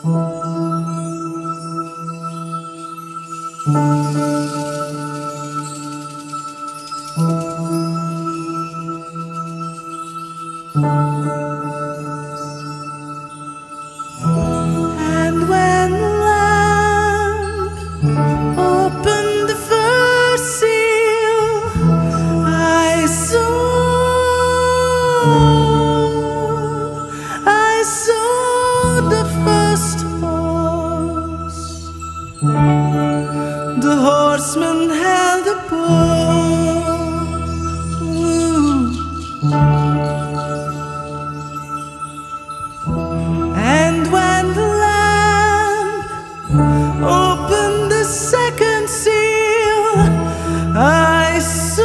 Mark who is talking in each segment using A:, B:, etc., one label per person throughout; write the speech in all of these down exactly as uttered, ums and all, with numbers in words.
A: And when the lamp opened the first seal, I saw, I saw the first horse. The horseman held a bow. Ooh. And when the lamp opened the second seal, I saw,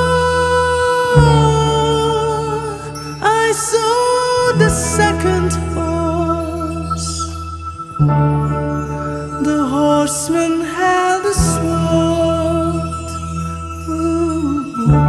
A: I saw the second horse. The horseman held a sword. Ooh.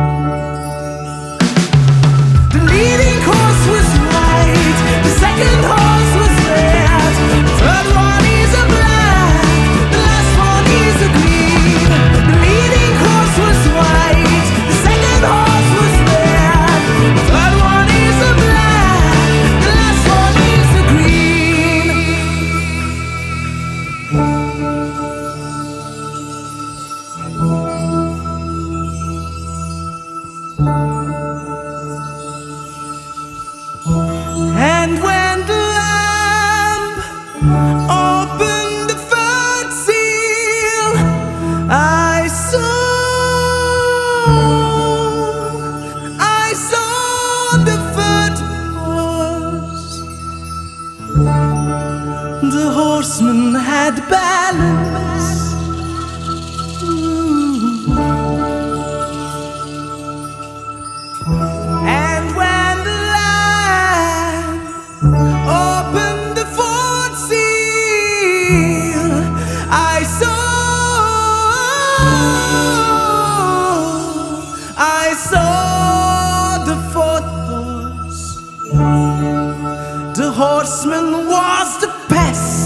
A: The leading horse was white, the second horse was red, the third one is a black, the last one is a green. The leading horse was white, the second horse was red, the third one is a black, the last one is a green. And when the lamp opened the third seal, I saw, I saw the third horse. The horseman had balance. Ooh. And when the lamp opened the fourth seal, I saw, I saw the fourth horse. The horseman was the pest.